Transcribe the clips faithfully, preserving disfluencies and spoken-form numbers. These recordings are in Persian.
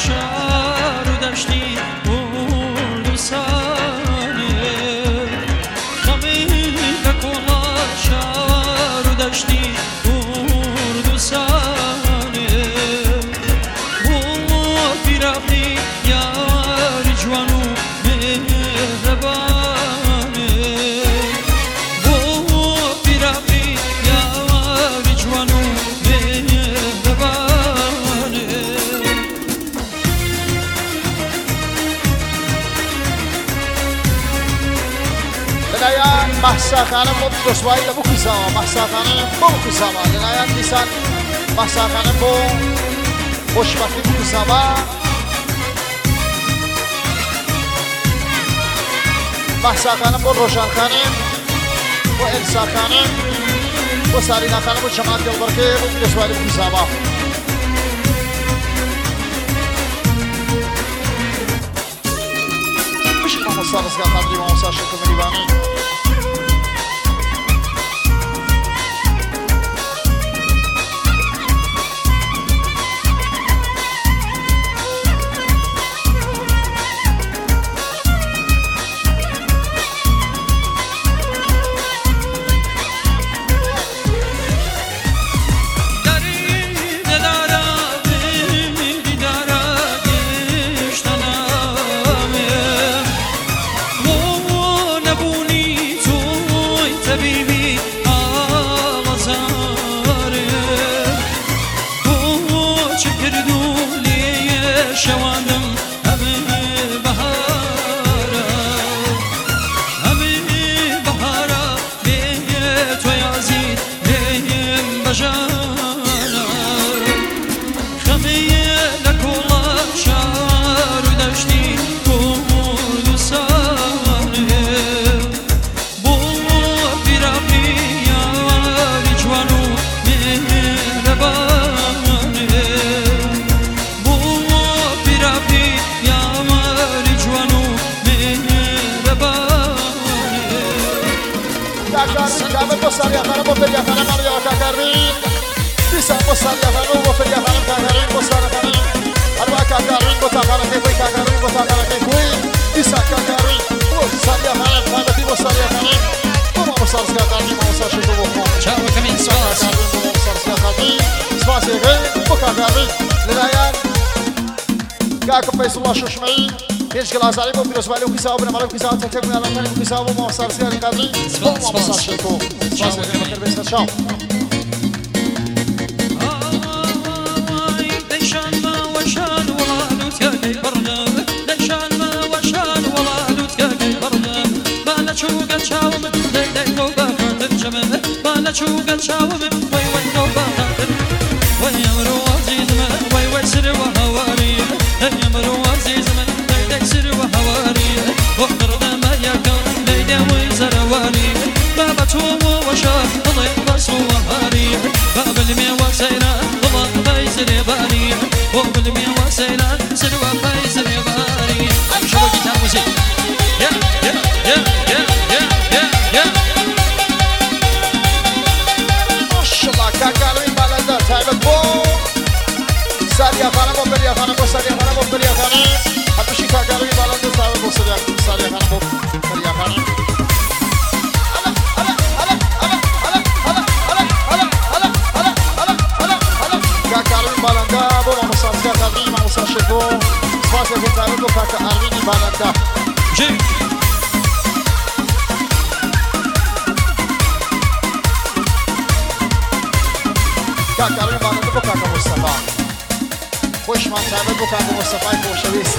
شهر و دشتی کردستانه خمی لکولا شهر و دشتی کردستانه بو پیرافی یار جوانو مهربانه بو پیرافی یار جوانو مهربانه لنایان محسا خانم با رسوایی لبو خیزاما محسا خانم با خیزاما لنایان دیسان محسا خانم با خوشبختی بو خیزاما محسا خانم با روشن خانم با انسا خانم با سارینا خانم با جماعت دلبرکه با رسوایی لبو خیزاما بشید ما مستانس که قدری ما مستانس شکل ملیبانی شوانم همه بهارا همه بهارا به تو یازید بهم بجانا خمی لکولا شهر و دشتی کردستانه بو پیرافی یار جوانو مهربانه Kami posari akan mobil yang akan mari akan kami bisa posari akan mobil yang akan kami posari akan arba akan kami posari akan kami kami posari akan kami bisa kami posari akan kami posari akan kami posari akan kami posari akan kami ciao kami spas posari akan kami spas akan kami lelayan gak pesulah shusmai هیچ گلازاری با پیروز ولی اون کیسه نمال کیسه تک تک میالان کنیم کیسه با ما سرسیاری قدری با ما مسافر کو سپاس میکنم بخیر بیست شام دشان ما وشان ولالو تیاگی برنا دشان ما وشان ولالو تیاگی برنا بالا چوگا چاوم دی دی نو باخاتر جمه بالا چوگا چاوم وای وای نو باخاتر وای امرو عزیز من وای وای سر و هواری امرو عزیز من سر وهواري وقرض ما يكون ليلى وزرواني بابا توم وشاف ضيق بس وهاري باب المي وسينا ضبط فايز الياباني باب المي وسينا سلوى فايز الياباني شو بقيت الموسيقى يا يا يا يا يا يا يا ما شاء الله كاكالوي بالندا تايبك بو ساريا خانم وبريا خانم وساريا خانم وبريا خانم هتوشي كاكالوي بالندا تايبك بو ساريا ساريا خانم وبريا خانم كاكالوي بالندا بو ما مسافر كاكالوي ما مسافر بو سپاس که تايبك بو كاكالوي بالندا جي كاكالوي بالندا بو كاكا مصطفى خوش من تايبك بو كاكا مصطفى خوشويست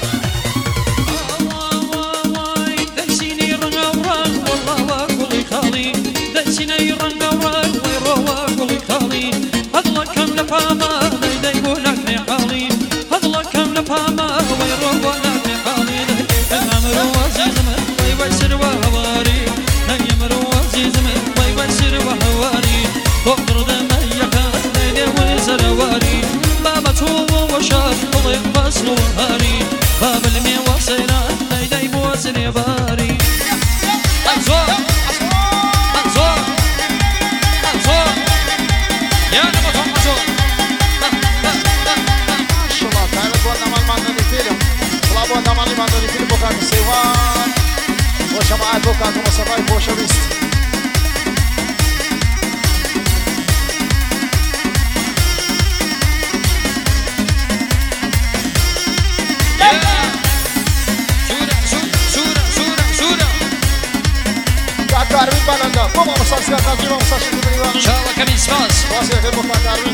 دسيني رنقورا ويروا قولي خالي هذلا كم لفاما ليدي يقولك لي حالي هذلا كم لفاما ويروا لك لي حالي الامر عزيز من ويوسر وهواري الامر عزيز من ويوسر وهواري فقر دميك ليدي وزرواري بابا تو وشاف ضيق بس وهاري باب المي وصينا ليدي بوزن يباري أزور أزور أزور يا نبض أزور کاک سیوان با جماعت و کاک مصطفی خوشویست کاروین بالنده با ما مساس کردی با مساس شدی می‌دونی شاء کمی سپاس واسه که با کاروین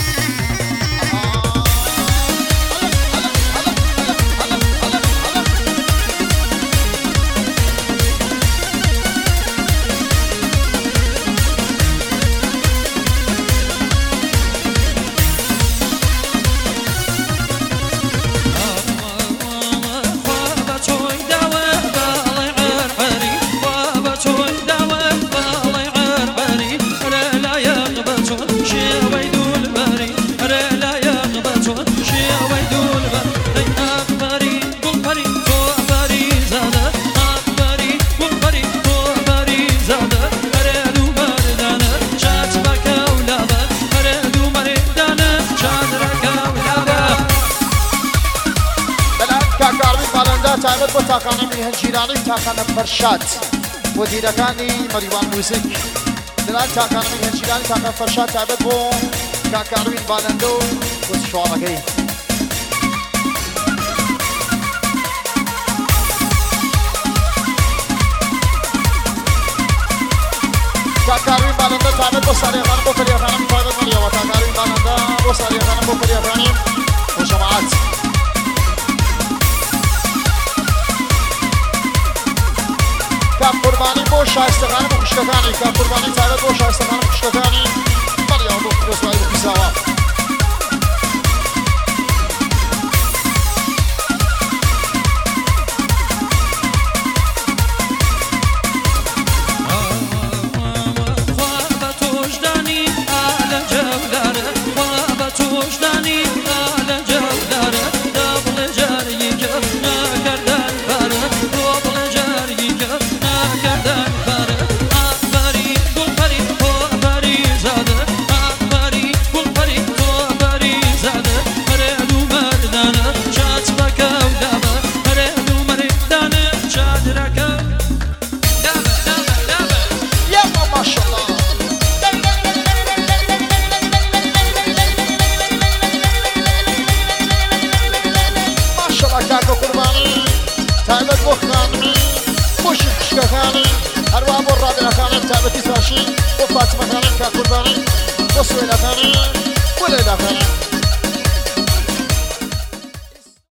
تعبد با تاکانی میهن جیرانی تاکان فرشاد و دیرکانی مریوان موزیک دلال تاکانی میهن جیرانی تاکان فرشاد تعبد با کاکاروین بالندو و شوامگی کاکاروین بالنده تعبد با سریع خانم با فریع خانم تعبد مریا و کاکاروین بالنده با سریع خانم با فریع خانم و جماعت کام قربانی با شایستگان و خوشگذرانی کام قربانی تعبد با شایستگان و خوشگذرانی مریم و رسوایی و پیزاوا تعبد بخانمی خوشی خوشگذرانی هر وام را دل خانم تعبدی ساشی و فاطمه خانم که قربانی و سویل خانم